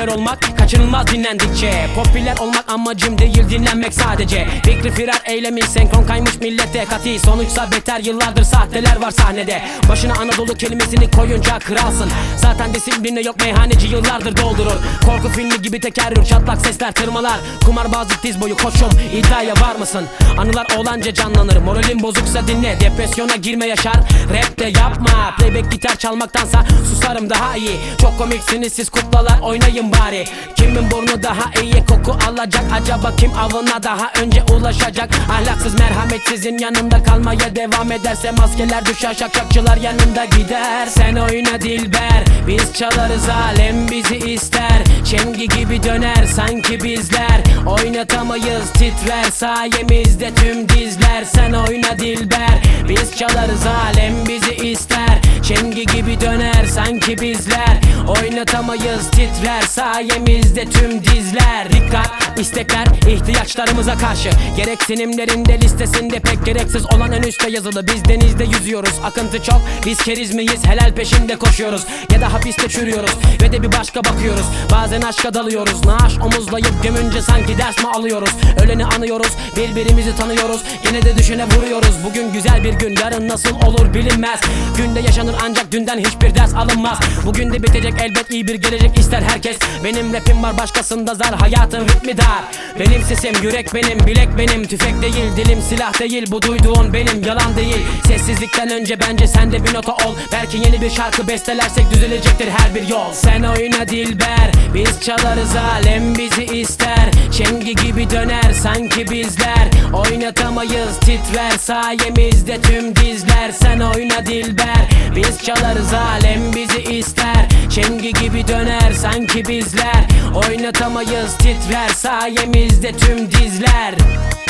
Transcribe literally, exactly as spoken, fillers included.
popüler olmak kaçınılmaz dinlendikçe. Popüler olmak amacım değil, dinlenmek sadece. Fikri firar, eylemi senkron kaymış millete. Kati sonuçsa beter, yıllardır sahteler var sahnede. Başına Anadolu kelimesini koyunca kralsın. Zaten disipline yok, meyhaneci yıllardır doldurur. Korku filmi gibi tekerrür, çatlak sesler, tırmalar. Kumarbazlık diz boyu koçum, iddiaya var mısın? Anılar olanca canlanır, moralin bozuksa dinle. Depresyona girme yaşar, rap de yapma. Playback gitar çalmaktansa susarım daha iyi. Çok komiksiniz siz kuklalar, oynayın bari. Kimin burnu daha iyi koku alacak? Acaba kim avına daha önce ulaşacak? Ahlaksız merhametsizin yanında kalmaya devam ederse maskeler düşer, şakşakçılar yanında gider. Sen oyna dilber, biz çalarız, alem bizi ister. Çengi gibi döner sanki bizler, oynatamayız titrer sayemizde tüm dizler. Sen oyna dilber, biz çalarız, alem bizi ister. Çengi gibi döner sanki bizler, oynatamayız titrer sayemizde tüm dizler. Dikkat, istekler ihtiyaçlarımıza karşı, gereksinimlerinde listesinde pek gereksiz olan en üstte yazılı. Biz denizde yüzüyoruz, akıntı çok, biz keriz miyiz? Helal peşinde koşuyoruz ya da hapiste çürüyoruz ve de bir başka bakıyoruz. Bazen aşka dalıyoruz, naaş omuzlayıp gömünce sanki ders mi alıyoruz? Öleni anıyoruz, birbirimizi tanıyoruz, yine de düşene vuruyoruz. Bugün güzel bir gün, yarın nasıl olur bilinmez. Günde yaşanır ancak dünden hiçbir ders alınmaz. Bugün de bitecek elbet, iyi bir gelecek ister herkes. Benim rapim var, başkasında zar, hayatın ritmi dar. Benim sesim yürek benim, bilek benim. Tüfek değil, dilim silah değil, bu duyduğun benim, yalan değil. Sessizlikten önce bence sen de bir nota ol. Belki yeni bir şarkı bestelersek düzelecektir her bir yol. Sen oyna dilber, biz çalarız, alem bizi ister. Çengi gibi döner sanki bizler, oynatamayız titrer sayemizde tüm dizler. Sen oyna dilber, biz çalarız, alem bizi ister. Çengi gibi döner sanki bizler, oynatamayız titrer sayemizde tüm dizler.